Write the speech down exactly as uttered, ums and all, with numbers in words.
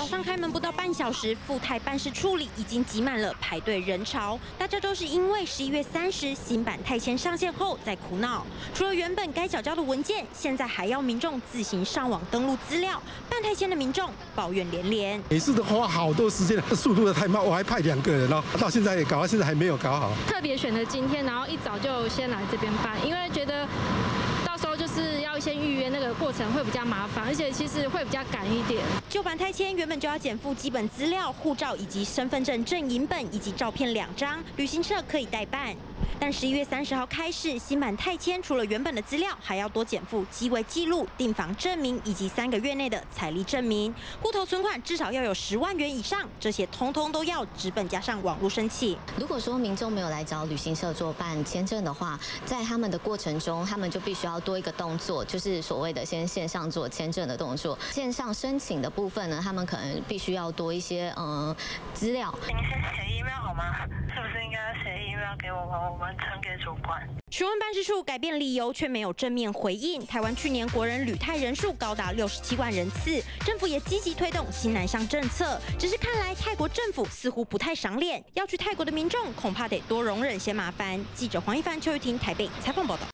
上开门不到半小时，富泰办事处里已经挤满了排队人潮。大家都是因为十一月三十新版泰签上线后在苦恼，除了原本该缴交的文件，现在还要民众自行上网登录资料。办泰签的民众抱怨连连， 每次都花好多时间，速度太慢，我还派两个人哦，到现在也搞到现在还没有搞好。 特别选择今天，然后一早就先来这边办，因为觉得到时候就是要先预约，那个过程会比较麻烦，而且其实会比较赶一点。 旧版泰签原本就要减负基本资料、护照以及身份证正影本以及照片两张，旅行社可以代办。但十一月三十号开始，新版泰签除了原本的资料，还要多减负机位记录、订房证明以及三个月内的财力证明。户头存款至少要有十万元以上，这些通通都要纸本加上网络申请。 如果说民众没有来找旅行社做办签证的话，在他们的过程中，他们就必须要多一个动作，就是所谓的先线上做签证的动作。线上申请的部分呢，他们可能必须要多一些嗯资料。 您先写 email 好吗？是不是应该写 email 给我们，我们呈给主管？ 询问办事处改变理由，却没有正面回应。台湾去年国人旅泰人数高达六十七万人次，政府也积极推动新南向政策。只是看来泰国政府似乎不太赏脸，要去泰国的民众恐怕得多容忍些麻烦。记者黄一凡、邱玉婷台北采访报道。